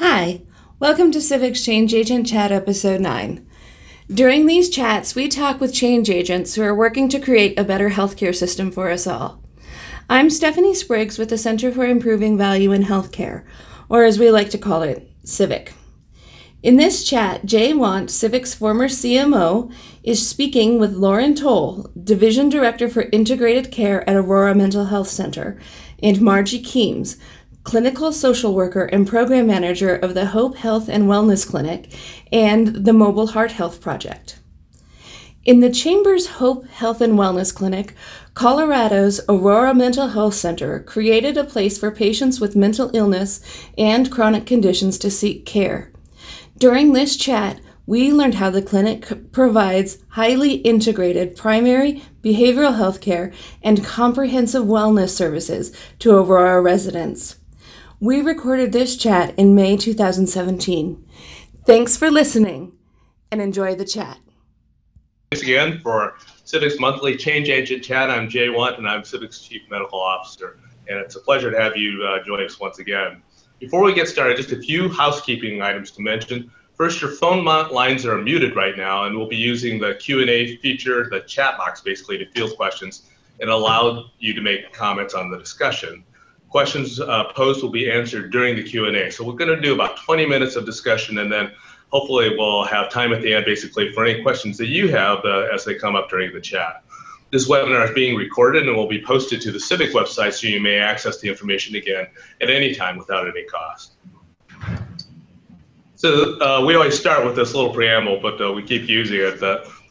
Hi, welcome to Civic's Change Agent Chat Episode 9. During these chats, we talk with change agents who are working to create a better healthcare system for us all. I'm Stephanie Spriggs with the Center for Improving Value in Healthcare, or as we like to call it, Civic. In this chat, Jay Want, Civic's former CMO, is speaking with Lauren Toll, Division Director for Integrated Care at Aurora Mental Health Center, and Margie Keams, Clinical Social Worker and Program Manager of the Hope Health and Wellness Clinic and the Mobile Heart Health Project. In the Chamber's Hope Health and Wellness Clinic, Colorado's Aurora Mental Health Center created a place for patients with mental illness and chronic conditions to seek care. During this chat, we learned how the clinic provides highly integrated primary behavioral health care and comprehensive wellness services to Aurora residents. We recorded this chat in May 2017. Thanks for listening and enjoy the chat. Thanks again for Civic's monthly Change Agent Chat. I'm Jay Want and I'm Civic's Chief Medical Officer. And it's a pleasure to have you join us once again. Before we get started, just a few housekeeping items to mention. First, your phone lines are muted right now, and we'll be using the Q&A feature, the chat box basically, to field questions and allow you to make comments on the discussion. Questions posed will be answered during the Q&A. So we're going to do about 20 minutes of discussion, and then hopefully we'll have time at the end basically for any questions that you have as they come up during the chat. This webinar is being recorded and will be posted to the Civic website, so you may access the information again at any time without any cost. So we always start with this little preamble, but we keep using it.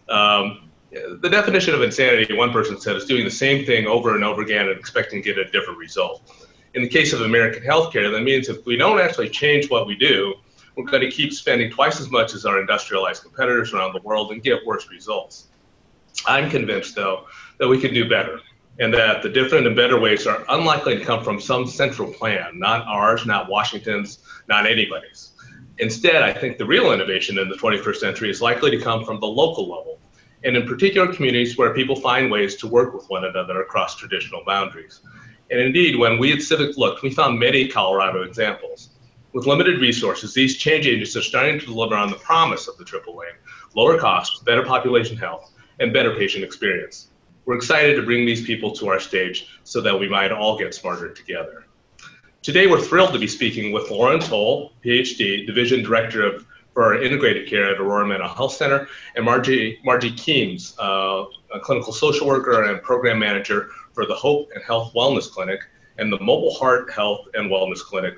The definition of insanity, one person said, is doing the same thing over and over again and expecting to get a different result. In the case of American healthcare, that means if we don't actually change what we do, we're going to keep spending twice as much as our industrialized competitors around the world and get worse results. I'm convinced, though, that we can do better, and that the different and better ways are unlikely to come from some central plan, not ours, not Washington's, not anybody's. Instead, I think the real innovation in the 21st century is likely to come from the local level, and in particular communities where people find ways to work with one another across traditional boundaries. And indeed, when we at Civic looked, we found many Colorado examples. With limited resources, these change agents are starting to deliver on the promise of the triple aim: lower costs, better population health, and better patient experience. We're excited to bring these people to our stage so that we might all get smarter together. Today, we're thrilled to be speaking with Lauren Toll, PhD, Division Director for Integrated Care at Aurora Mental Health Center, and Margie Keams, a Clinical Social Worker and Program Manager for the Hope and Health Wellness Clinic and the Mobile Heart Health and Wellness Clinic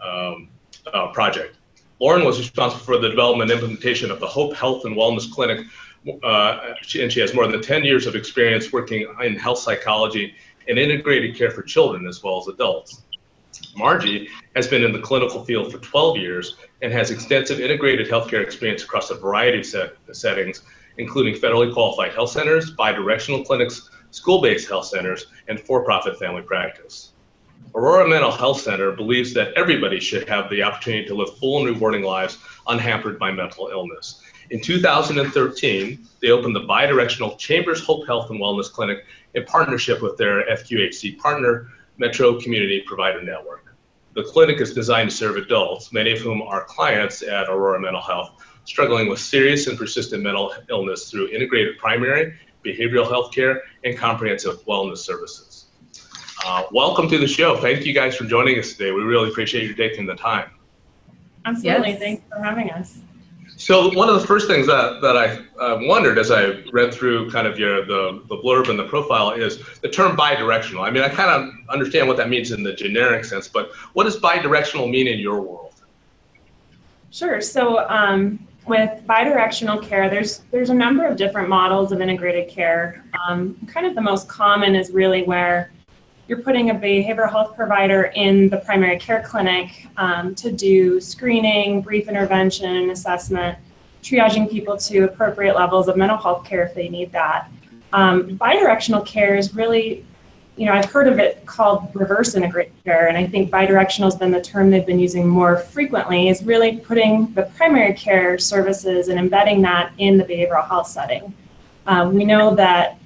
project. Lauren was responsible for the development and implementation of the Hope Health and Wellness Clinic, and she has more than 10 years of experience working in health psychology and integrated care for children as well as adults. Margie has been in the clinical field for 12 years and has extensive integrated healthcare experience across a variety of settings, including federally qualified health centers, bidirectional clinics, school-based health centers, and for-profit family practice. Aurora Mental Health Center believes that everybody should have the opportunity to live full and rewarding lives unhampered by mental illness. In 2013, they opened the bidirectional Chambers Hope Health and Wellness Clinic in partnership with their FQHC partner, Metro Community Provider Network. The clinic is designed to serve adults, many of whom are clients at Aurora Mental Health, struggling with serious and persistent mental illness through integrated primary, behavioral health care, and comprehensive wellness services. Welcome to the show. Thank you guys for joining us today. We really appreciate you taking the time. Absolutely. Yes. Thanks for having us. So one of the first things that I wondered as I read through kind of the blurb and the profile is the term bidirectional. I mean, I kind of understand what that means in the generic sense, but what does bidirectional mean in your world? Sure. So with bidirectional care, there's a number of different models of integrated care. Kind of the most common is really where you're putting a behavioral health provider in the primary care clinic to do screening, brief intervention, assessment, triaging people to appropriate levels of mental health care if they need that. Bidirectional care is really, I've heard of it called reverse integrated care, and I think bidirectional has been the term they've been using more frequently, is really putting the primary care services and embedding that in the behavioral health setting. We know that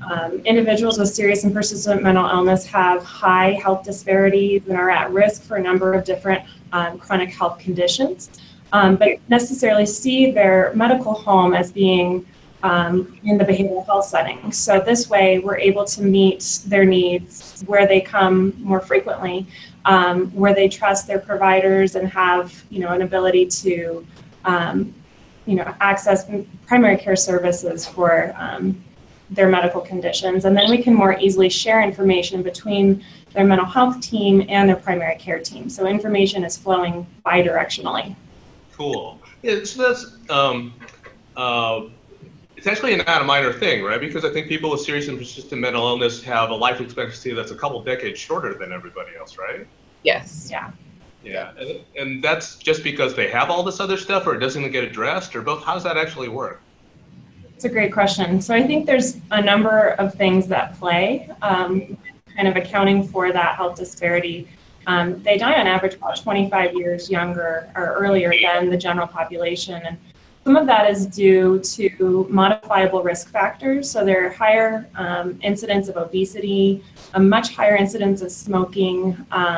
individuals with serious and persistent mental illness have high health disparities and are at risk for a number of different chronic health conditions, but necessarily see their medical home as being in the behavioral health setting. So this way, we're able to meet their needs where they come more frequently, where they trust their providers and have, an ability to, access primary care services for their medical conditions. And then we can more easily share information between their mental health team and their primary care team. So information is flowing bidirectionally. Cool. Yeah, so that's it's actually not a minor thing, right? Because I think people with serious and persistent mental illness have a life expectancy that's a couple decades shorter than everybody else, right? Yes. Yeah. Yeah, and that's just because they have all this other stuff, or it doesn't get addressed, or both? How does that actually work? It's a great question. So I think there's a number of things that play, kind of accounting for that health disparity. They die on average about 25 years younger or earlier than the general population. And some of that is due to modifiable risk factors. So there are higher incidence of obesity, a much higher incidence of smoking,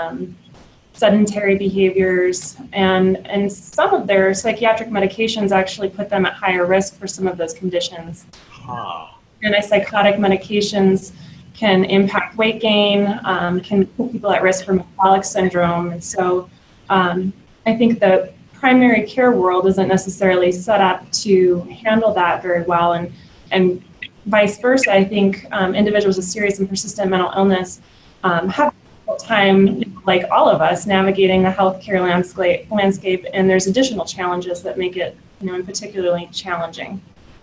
sedentary behaviors, and some of their psychiatric medications actually put them at higher risk for some of those conditions. Antipsychotic medications can impact weight gain, can put people at risk for metabolic syndrome. And so I think the primary care world isn't necessarily set up to handle that very well. And vice versa, I think individuals with serious and persistent mental illness have a difficult time, like all of us, navigating the healthcare landscape, and there's additional challenges that make it, particularly challenging.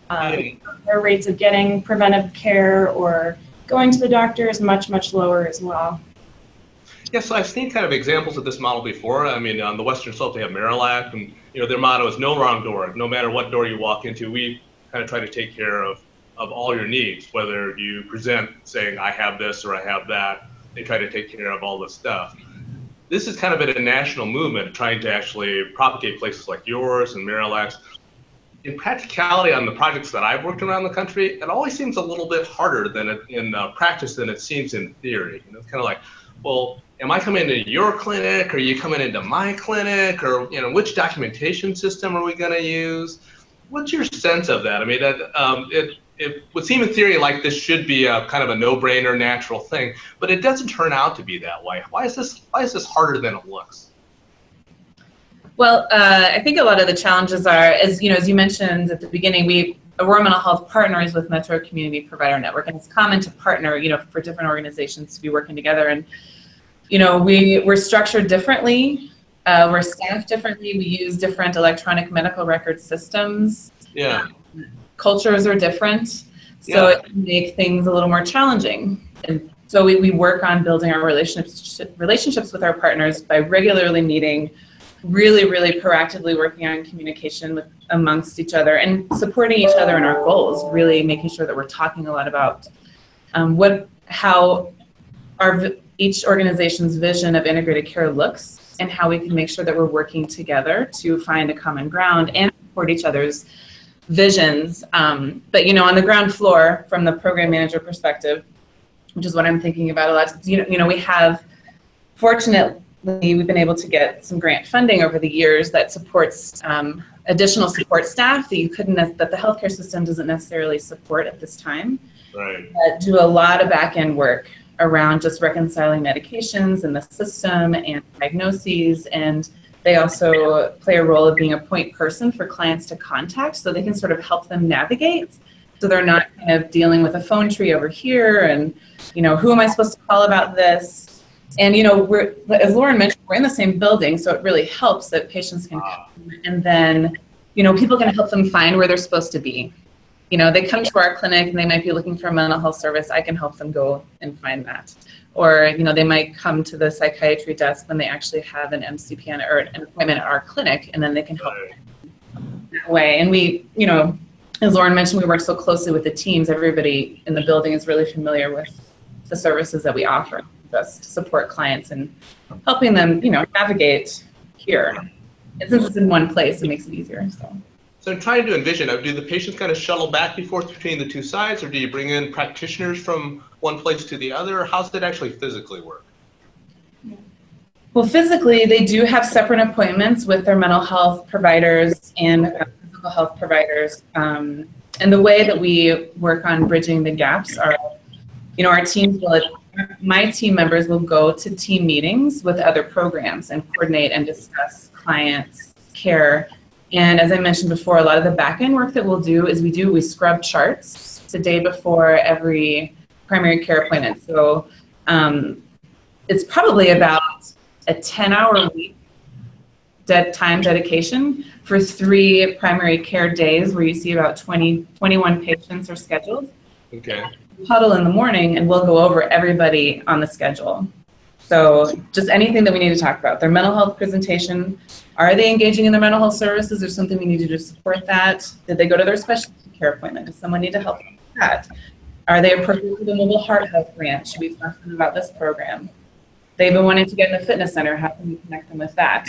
Their rates of getting preventive care or going to the doctor is much, much lower as well. Yeah, so I've seen kind of examples of this model before. I mean, on the Western Slope, they have Marillac, and their motto is no wrong door. No matter what door you walk into, we kind of try to take care of all your needs, whether you present saying, I have this or I have that. They try to take care of all this stuff. This is kind of a national movement trying to actually propagate places like yours and Marillac's. In practicality on the projects that I've worked around the country, it always seems a little bit harder in practice than it seems in theory. It's kind of like, well, am I coming into your clinic, or are you coming into my clinic, or which documentation system are we going to use? What's your sense of that? I mean, it would seem in theory like this should be a kind of a no-brainer, natural thing, but it doesn't turn out to be that way. Why is this harder than it looks? Well, I think a lot of the challenges are, as you mentioned at the beginning, Aurora Mental Health partners with Metro Community Provider Network, and it's common to partner, for different organizations to be working together. And we're structured differently, we're staffed differently, we use different electronic medical record systems. Yeah. Cultures are different, so it can make things a little more challenging. And so we work on building our relationships with our partners by regularly meeting, really, really proactively working on communication amongst each other and supporting each other in our goals, really making sure that we're talking a lot about how each organization's vision of integrated care looks and how we can make sure that we're working together to find a common ground and support each other's visions. But on the ground floor, from the program manager perspective, which is what I'm thinking about a lot, we have, fortunately, we've been able to get some grant funding over the years that supports additional support staff that the healthcare system doesn't necessarily support at this time. Right. Do a lot of back-end work around just reconciling medications in the system and diagnoses, and they also play a role of being a point person for clients to contact so they can sort of help them navigate, so they're not kind of dealing with a phone tree over here and who am I supposed to call about this. And we're, as Lauren mentioned, we're in the same building, so it really helps that patients can come, and then people can help them find where they're supposed to be. They come to our clinic and they might be looking for a mental health service. I can help them go and find that. Or, they might come to the psychiatry desk when they actually have an MCPN or an appointment at our clinic, and then they can help them that way. And we, as Lauren mentioned, we work so closely with the teams. Everybody in the building is really familiar with the services that we offer, just to support clients and helping them, navigate here. And since it's in one place, it makes it easier. So. So I'm trying to envision, do the patients kind of shuttle back and forth between the two sides, or do you bring in practitioners from one place to the other? How does it actually physically work? Well, physically, they do have separate appointments with their mental health providers and physical health providers. And the way that we work on bridging the gaps are, our teams my team members will go to team meetings with other programs and coordinate and discuss clients' care. And as I mentioned before, a lot of the back-end work that we'll do is we scrub charts the day before every primary care appointment. So it's probably about a 10-hour week time dedication for 3 primary care days where you see about 21 patients are scheduled. Okay. Huddle in the morning and we'll go over everybody on the schedule. So just anything that we need to talk about. Their mental health presentation. Are they engaging in their mental health services? Or something we need to do to support that? Did they go to their specialty care appointment? Does someone need to help them with that? Are they appropriate for the mobile heart health grant? Should we talk to them about this program? They've been wanting to get in the fitness center. How can we connect them with that?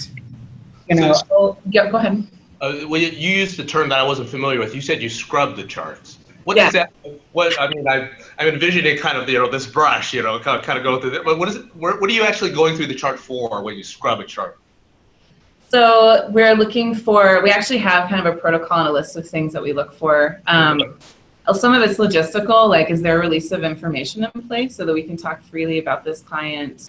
Go ahead. Well, you used the term that I wasn't familiar with. You said you scrubbed the charts. What is that? What I mean, I'm envisioning kind of this brush, kind of go through it. But what is it? What are you actually going through the chart for when you scrub a chart? So we're looking for. We actually have kind of a protocol and a list of things that we look for. Some of it's logistical, like is there a release of information in place so that we can talk freely about this client.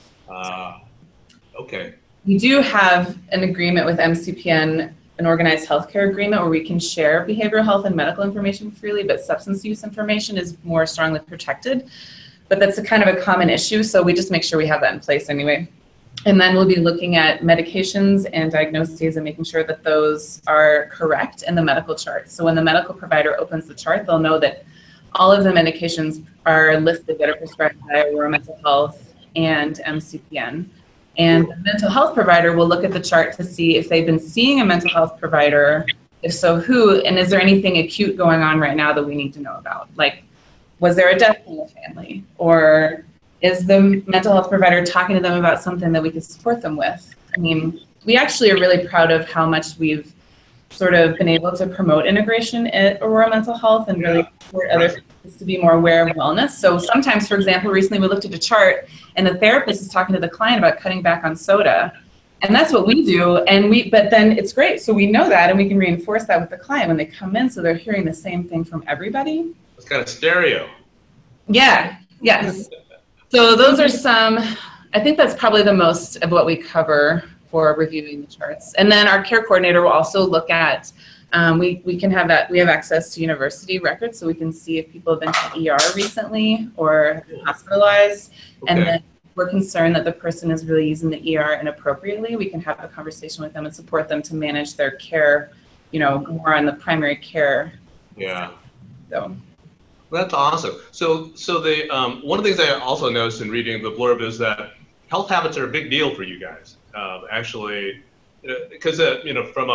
Okay. We do have an agreement with MCPN, an organized healthcare agreement where we can share behavioral health and medical information freely, but substance use information is more strongly protected. But that's a kind of a common issue, so we just make sure we have that in place anyway. And then we'll be looking at medications and diagnoses and making sure that those are correct in the medical chart. So when the medical provider opens the chart, they'll know that all of the medications are listed that are prescribed by Aurora Mental Health and MCPN. And the mental health provider will look at the chart to see if they've been seeing a mental health provider, if so who, and is there anything acute going on right now that we need to know about? Like, was there a death in the family? Or is the mental health provider talking to them about something that we could support them with? I mean, we actually are really proud of how much we've sort of been able to promote integration at Aurora Mental Health and really support others to be more aware of wellness. So sometimes, for example, recently we looked at a chart and the therapist is talking to the client about cutting back on soda. And that's what we do. But then it's great. So we know that and we can reinforce that with the client when they come in so they're hearing the same thing from everybody. It's kind of stereo. Yeah, yes. So those are some, I think that's probably the most of what we cover for reviewing the charts. And then our care coordinator will also look at, we can have that, we have access to university records so we can see if people have been to ER recently or have been hospitalized. Okay. And then if we're concerned that the person is really using the ER inappropriately, we can have a conversation with them and support them to manage their care, more on the primary care. Yeah. So. That's awesome. So the one of the things I also noticed in reading the blurb is that health habits are a big deal for you guys. Actually, because from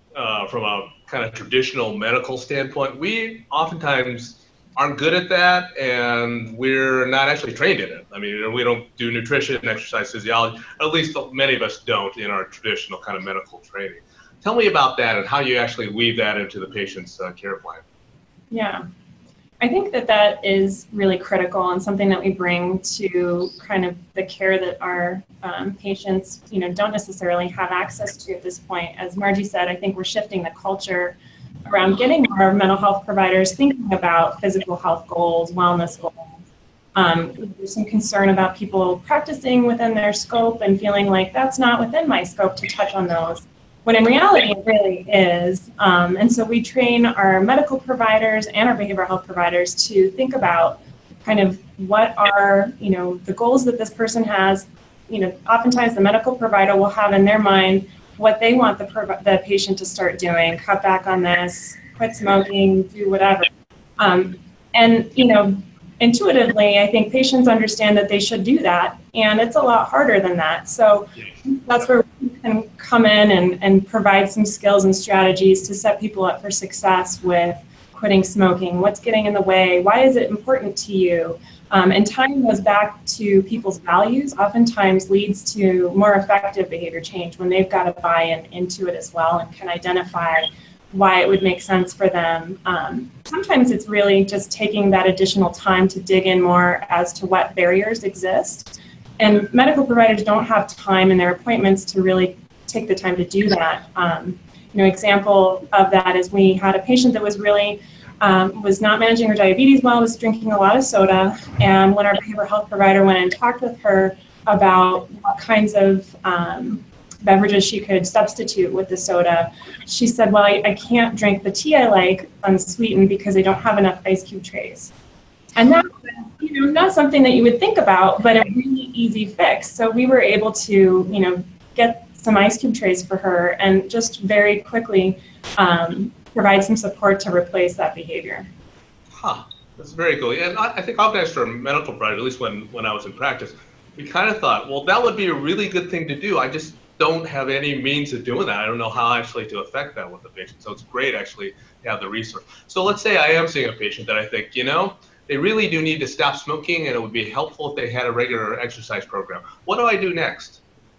a kind of traditional medical standpoint, we oftentimes aren't good at that, and we're not actually trained in it. I mean, we don't do nutrition, exercise physiology. At least many of us don't in our traditional kind of medical training. Tell me about that and how you actually weave that into the patient's care plan. Yeah. I think that is really critical and something that we bring to kind of the care that our patients, don't necessarily have access to at this point. As Margie said, I think we're shifting the culture around getting our mental health providers thinking about physical health goals, wellness goals. There's some concern about people practicing within their scope and feeling like that's not within my scope to touch on those, when in reality it really is. And so we train our medical providers and our behavioral health providers to think about kind of what are, the goals that this person has. Oftentimes the medical provider will have in their mind what they want the patient to start doing, cut back on this, quit smoking, do whatever. And, intuitively, I think patients understand that they should do that, and it's a lot harder than that. So that's where we can come in and provide some skills and strategies to set people up for success with quitting smoking. What's getting in the way? Why is it important to you? And tying those back to people's values oftentimes leads to more effective behavior change when they've got a buy-in into it as well and can identify why it would make sense for them. Sometimes it's really just taking that additional time to dig in more as to what barriers exist. And medical providers don't have time in their appointments to really take the time to do that. Example of that is we had a patient that was really was not managing her diabetes well, was drinking a lot of soda, and when our behavioral health provider went and talked with her about what kinds of beverages she could substitute with the soda, she said, well, I can't drink the tea I like unsweetened because I don't have enough ice cube trays. And that's not something that you would think about, but a really easy fix. So we were able to get some ice cube trays for her and just very quickly provide some support to replace that behavior. Huh, that's very cool. And I think oftentimes for a medical provider, at least when I was in practice, we kind of thought, well, that would be a really good thing to do. I just don't have any means of doing that. I don't know how actually to affect that with the patient. So it's great actually to have the resource. So let's say I am seeing a patient that I think, they really do need to stop smoking, and it would be helpful if they had a regular exercise program. What do I do next?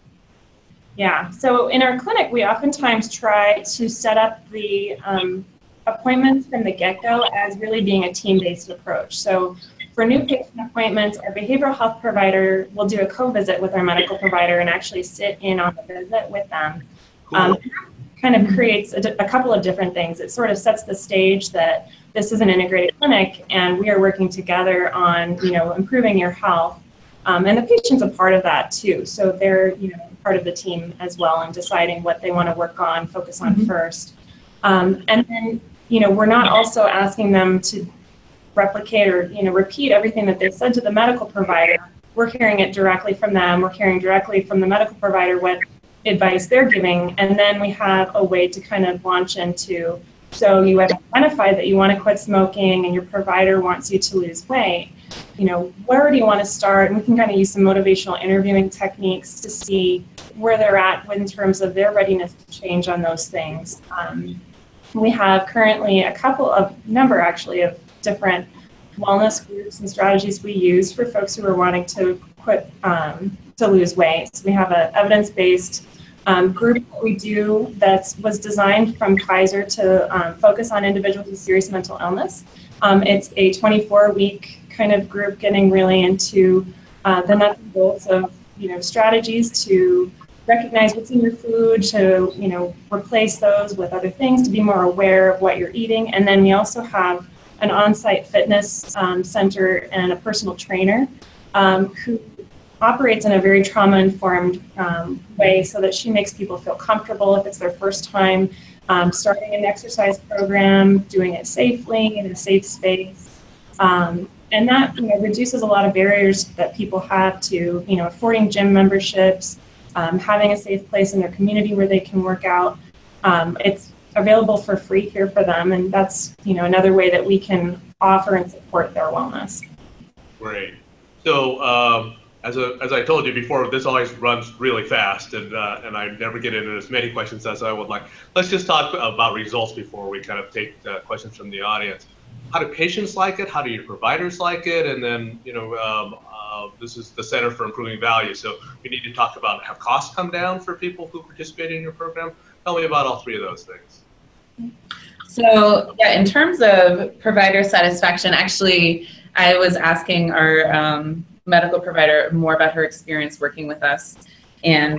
Yeah, so in our clinic, we oftentimes try to set up the appointments from the get-go as really being a team-based approach. So for new patient appointments, our behavioral health provider will do a co-visit with our medical provider and actually sit in on the visit with them. Cool. Kind of creates a couple of different things. It sort of sets the stage that this is an integrated clinic and we are working together on, improving your health. And the patient's a part of that too. So they're, part of the team as well and deciding what they want to work on, focus on first. And then, we're not also asking them to replicate or, repeat everything that they said to the medical provider. We're hearing it directly from them. We're hearing directly from the medical provider what advice they're giving. And then we have a way to kind of launch into, so you have identified that you want to quit smoking and your provider wants you to lose weight. Where do you want to start? And we can kind of use some motivational interviewing techniques to see where they're at in terms of their readiness to change on those things. We have currently a number of different wellness groups and strategies we use for folks who are wanting to quit, to lose weight. So we have an evidence-based group that we do that was designed from Kaiser to focus on individuals with serious mental illness. It's a 24-week kind of group getting really into the nuts and bolts of strategies to recognize what's in your food, to replace those with other things, to be more aware of what you're eating. And then we also have an on-site fitness center and a personal trainer who operates in a very trauma-informed way so that she makes people feel comfortable if it's their first time starting an exercise program, doing it safely in a safe space. And that reduces a lot of barriers that people have to affording gym memberships, having a safe place in their community where they can work out. It's available for free here for them, and that's another way that we can offer and support their wellness. Great. So as I told you before, this always runs really fast, and I never get into as many questions as I would like. Let's just talk about results before we kind of take questions from the audience. How do patients like it? How do your providers like it? And then this is the Center for Improving Value, so we need to talk about, have costs come down for people who participate in your program? Tell me about all three of those things. So yeah, in terms of provider satisfaction, actually, I was asking our medical provider more about her experience working with us. And,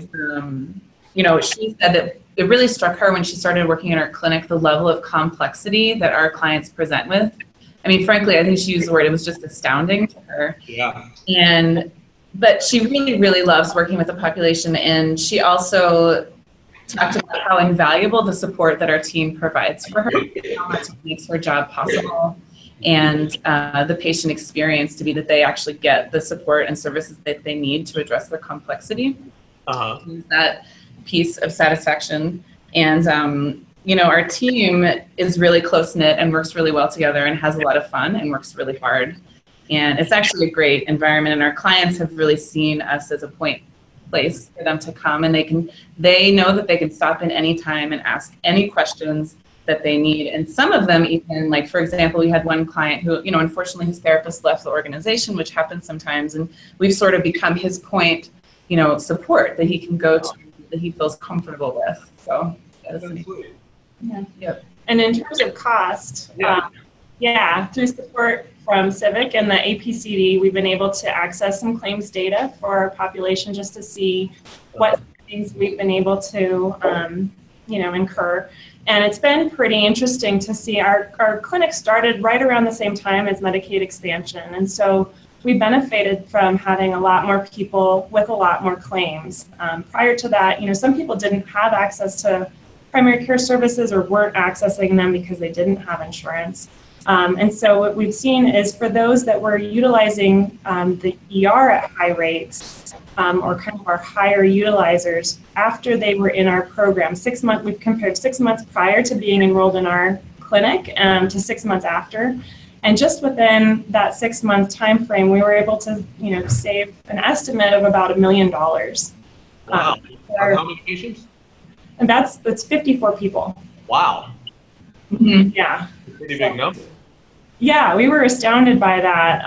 she said that it really struck her when she started working in our clinic, the level of complexity that our clients present with. I mean, frankly, I think she used the word, it was just astounding to her. Yeah. But she really, really loves working with the population. And she also talked about how invaluable the support that our team provides for her, how much it makes her job possible, and the patient experience to be that they actually get the support and services that they need to address their complexity. That piece of satisfaction. And, our team is really close-knit and works really well together and has a lot of fun and works really hard. And it's actually a great environment, and our clients have really seen us as a place for them to come, and they know that they can stop in any time and ask any questions that they need. And some of them even, like, for example, we had one client who, unfortunately his therapist left the organization, which happens sometimes, and we've sort of become his point, support that he can go to, that he feels comfortable with. So that's sweet. Yeah. Yep. And in terms of cost, through support from Civic and the APCD, we've been able to access some claims data for our population just to see what things we've been able to, incur. And it's been pretty interesting to see our clinic started right around the same time as Medicaid expansion. And so we benefited from having a lot more people with a lot more claims. Prior to that, some people didn't have access to primary care services or weren't accessing them because they didn't have insurance. And so what we've seen is for those that were utilizing the ER at high rates, or kind of our higher utilizers, after they were in our program, we've compared 6 months prior to being enrolled in our clinic to 6 months after. And just within that 6 month time frame, we were able to, save an estimate of about $1 million. Wow. How many patients? And that's 54 people. Wow. Mm-hmm. Yeah. Pretty big number. Yeah, we were astounded by that.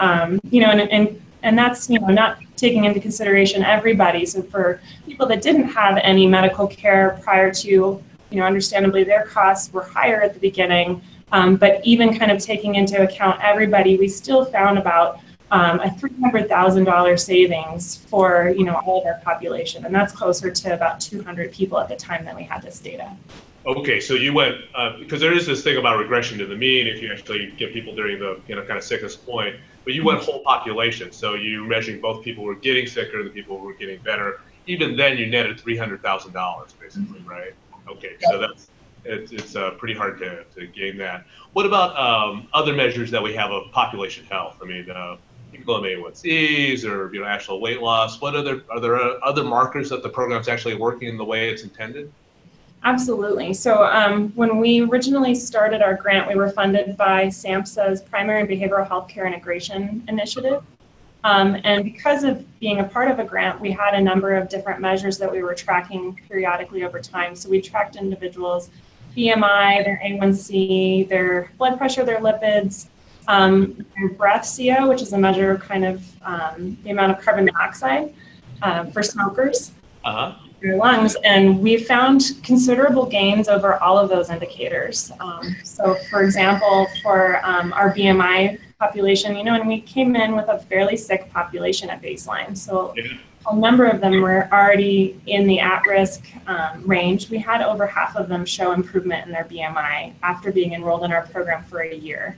And that's, not taking into consideration everybody. So for people that didn't have any medical care prior to, understandably their costs were higher at the beginning. But even kind of taking into account everybody, we still found about a $300,000 savings for, all of our population. And that's closer to about 200 people at the time that we had this data. Okay, so you went, because there is this thing about regression to the mean if you actually get people during the, kind of sickest point, but you went whole population. So you measuring both people who were getting sicker and the people who were getting better. Even then you netted $300,000 basically, right? Okay, so it's pretty hard to gain that. What about other measures that we have of population health? I mean, hemoglobin A1Cs or actual weight loss. Are there other markers that the program's actually working in the way it's intended? Absolutely. So when we originally started our grant, we were funded by SAMHSA's Primary and Behavioral Healthcare Integration Initiative. And because of being a part of a grant, we had a number of different measures that we were tracking periodically over time. So we tracked individuals' BMI, their A1C, their blood pressure, their lipids, their breath CO, which is a measure of kind of the amount of carbon dioxide for smokers. Your lungs, and we found considerable gains over all of those indicators. So for example, for our BMI population, and we came in with a fairly sick population at baseline. So a number of them were already in the at-risk range. We had over half of them show improvement in their BMI after being enrolled in our program for a year.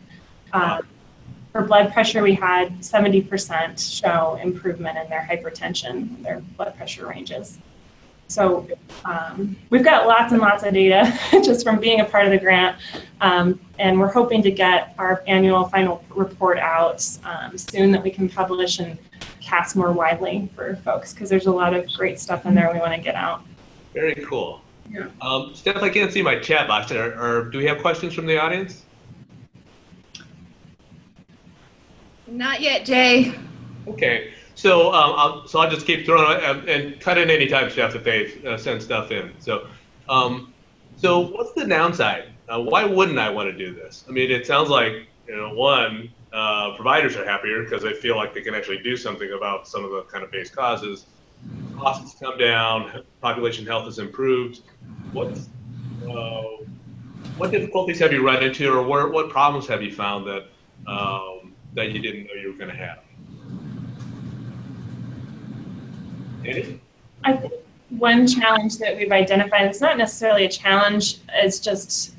For blood pressure, we had 70% show improvement in their hypertension, their blood pressure ranges. So we've got lots and lots of data just from being a part of the grant, and we're hoping to get our annual final report out soon that we can publish and cast more widely for folks, because there's a lot of great stuff in there we want to get out. Very cool. Yeah. Steph, I can't see my chat box. Do we have questions from the audience? Not yet, Jay. Okay. So I'll just keep throwing and cut in anytime, Steph, if they send stuff in. So what's the downside? Why wouldn't I want to do this? I mean, it sounds like, one, providers are happier because they feel like they can actually do something about some of the kind of base causes. Costs come down, population health has improved. What difficulties have you run into, or what problems have you found that you didn't know you were going to have? I think one challenge that we've identified, it's not necessarily a challenge, it's just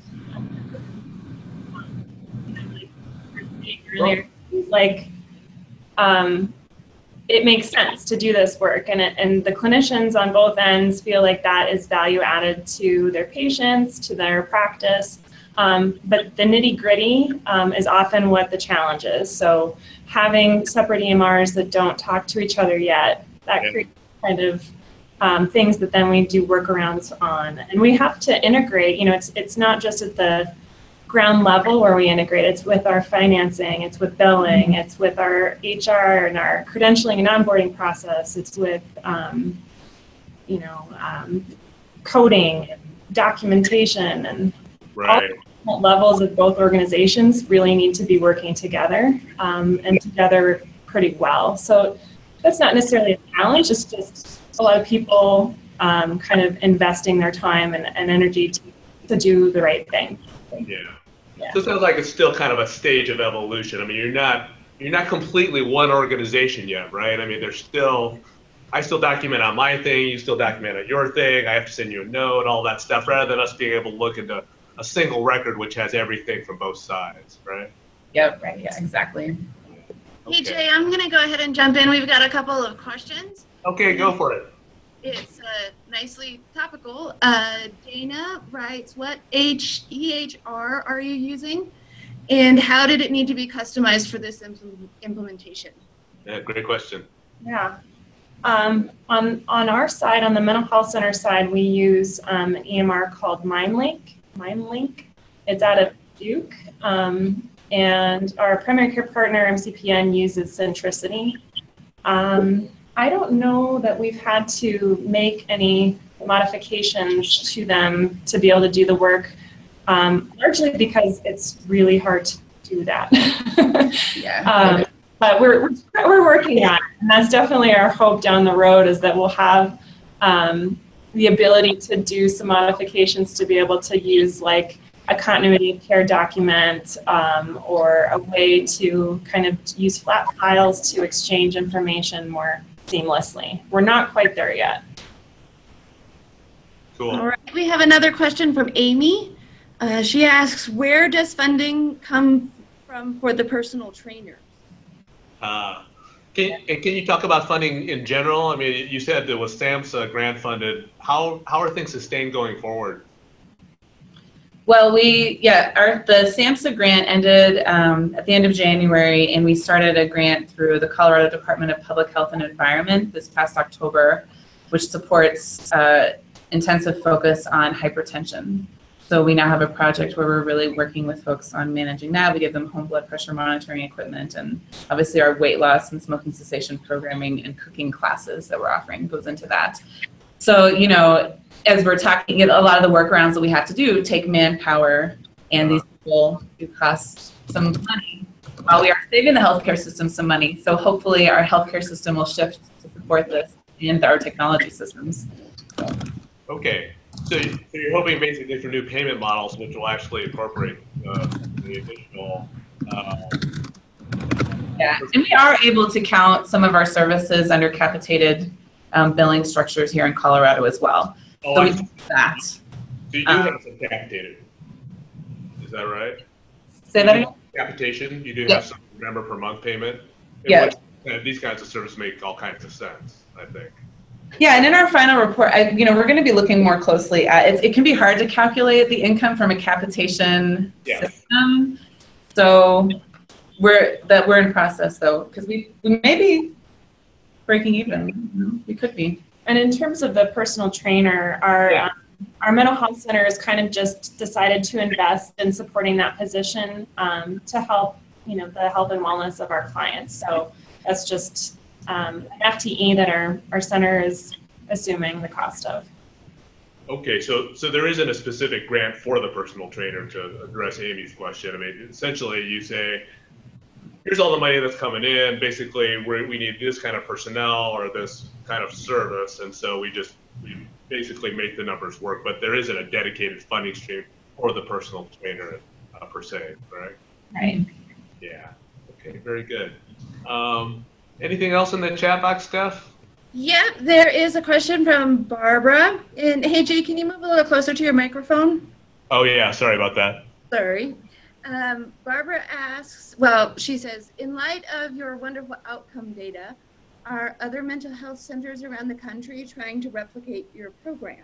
it makes sense to do this work, and the clinicians on both ends feel like that is value added to their patients, to their practice. But the nitty gritty is often what the challenge is. So having separate EMRs that don't talk to each other yet, that creates kind of things that then we do workarounds on. And we have to integrate, it's not just at the ground level where we integrate, it's with our financing, it's with billing, it's with our HR and our credentialing and onboarding process, it's with, coding and documentation, and all levels of both organizations really need to be working together and together pretty well. So that's not necessarily a challenge, it's just a lot of people kind of investing their time and energy to do the right thing. exactly. Yeah. Yeah. So it sounds like it's still kind of a stage of evolution. I mean, you're not completely one organization yet, right? I mean, I still document on my thing, you still document on your thing, I have to send you a note, all that stuff, rather than us being able to look into a single record which has everything from both sides, right? Yep, right, yeah, exactly. Hey Jay, I'm going to go ahead and jump in. We've got a couple of questions. Okay, go for it. It's nicely topical. Dana writes, what EHR are you using? And how did it need to be customized for this implementation? Yeah, great question. Yeah. On our side, on the mental health center side, we use an EMR called MindLink. It's out of Duke. And our primary care partner, MCPN, uses Centricity. I don't know that we've had to make any modifications to them to be able to do the work, largely because it's really hard to do that. Yeah. But we're working on it, and that's definitely our hope down the road, is that we'll have the ability to do some modifications to be able to use like a continuity of care document, or a way to kind of use flat files to exchange information more seamlessly. We're not quite there yet. Cool. All right, we have another question from Amy. She asks, where does funding come from for the personal trainer? Can you talk about funding in general? I mean, you said it was SAMHSA grant funded. How are things sustained going forward? Well, the SAMHSA grant ended at the end of January, and we started a grant through the Colorado Department of Public Health and Environment this past October, which supports intensive focus on hypertension. So we now have a project where we're really working with folks on managing that. We give them home blood pressure monitoring equipment, and obviously our weight loss and smoking cessation programming and cooking classes that we're offering goes into that. So, you know, as we're talking, a lot of the workarounds that we have to do take manpower, and these people do cost some money. While we are saving the healthcare system some money, so hopefully our healthcare system will shift to support this and our technology systems. Okay, so you're hoping basically for new payment models which will actually incorporate the additional. Yeah, and we are able to count some of our services under capitated billing structures here in Colorado as well. Oh, So we can do that. So you do have some capitated. Is that right? Say that again? Capitation, you do Yeah. have some member per month payment. Yeah. These kinds of services make all kinds of sense, I think. Yeah, and in our final report, we're going to be looking more closely at it. It can be hard to calculate the income from a capitation system. So we're in process though, because we may be breaking even. We could be. And in terms of the personal trainer, our mental health center has kind of just decided to invest in supporting that position, to help, the health and wellness of our clients. So that's just an FTE that our center is assuming the cost of. Okay, so there isn't a specific grant for the personal trainer, to address Amy's question. I mean, essentially you say, here's all the money that's coming in. Basically, we need this kind of personnel or this kind of service, and so we basically make the numbers work. But there isn't a dedicated funding stream for the personal trainer per se, right? Right. Yeah. Okay. Very good. Anything else in the chat box, Steph? Yep, there is a question from Barbara. And hey, Jay, can you move a little closer to your microphone? Oh yeah. Sorry about that. Sorry. Barbara asks, she says, in light of your wonderful outcome data, are other mental health centers around the country trying to replicate your program?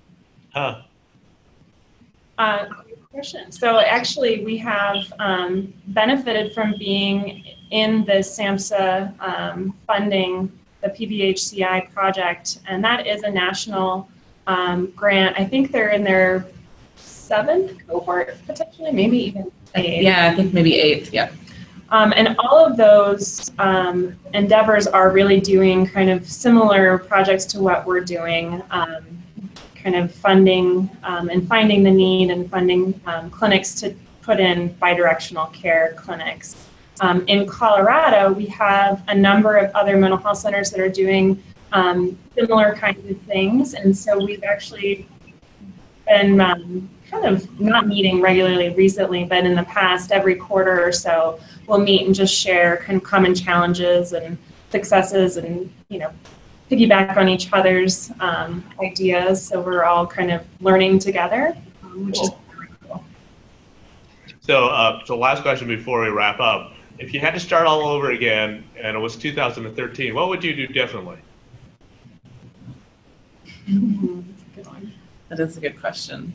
Good question. So actually, we have benefited from being in the SAMHSA funding the PBHCI project, and that is a national grant. I think they're in their 7th cohort, potentially, maybe even 8th. Yeah, I think maybe 8th, yeah. And all of those endeavors are really doing kind of similar projects to what we're doing, kind of funding and finding the need and funding clinics to put in bidirectional care clinics. In Colorado, we have a number of other mental health centers that are doing similar kinds of things, and so we've actually been kind of not meeting regularly recently, but in the past, every quarter or so, we'll meet and just share kind of common challenges and successes and, piggyback on each other's ideas. So we're all kind of learning together, which is really cool. So last question before we wrap up. If you had to start all over again and it was 2013, what would you do differently? That's a good one. That is a good question.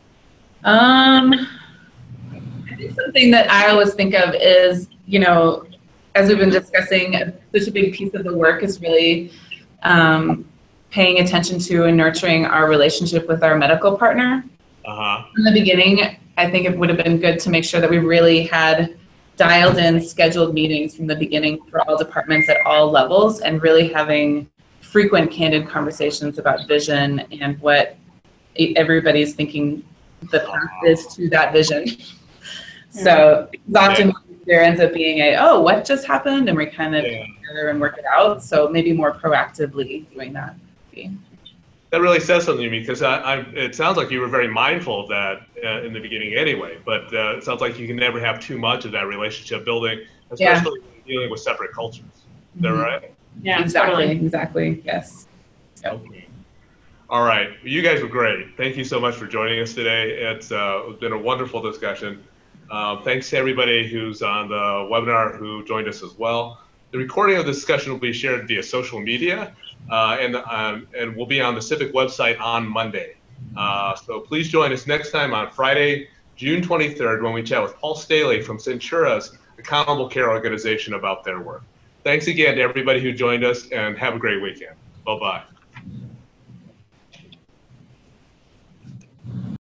I think something that I always think of is, as we've been discussing, such a big piece of the work is really paying attention to and nurturing our relationship with our medical partner. In the beginning, I think it would have been good to make sure that we really had dialed in scheduled meetings from the beginning for all departments at all levels, and really having frequent, candid conversations about vision and what everybody's thinking the path is to that vision. So often there ends up being what just happened, and we kind of get together and work it out. So maybe more proactively doing that. That really says something to me, because it sounds like you were very mindful of that in the beginning anyway, but it sounds like you can never have too much of that relationship building, especially when you're dealing with separate cultures. Is that right? Yeah, exactly. Yes. Yep. Okay. All right. Well, you guys were great. Thank you so much for joining us today. It's been a wonderful discussion. Thanks to everybody who's on the webinar who joined us as well. The recording of the discussion will be shared via social media and will be on the Civic website on Monday. So please join us next time on Friday, June 23rd, when we chat with Paul Staley from Centura's Accountable Care Organization about their work. Thanks again to everybody who joined us, and have a great weekend. Bye-bye.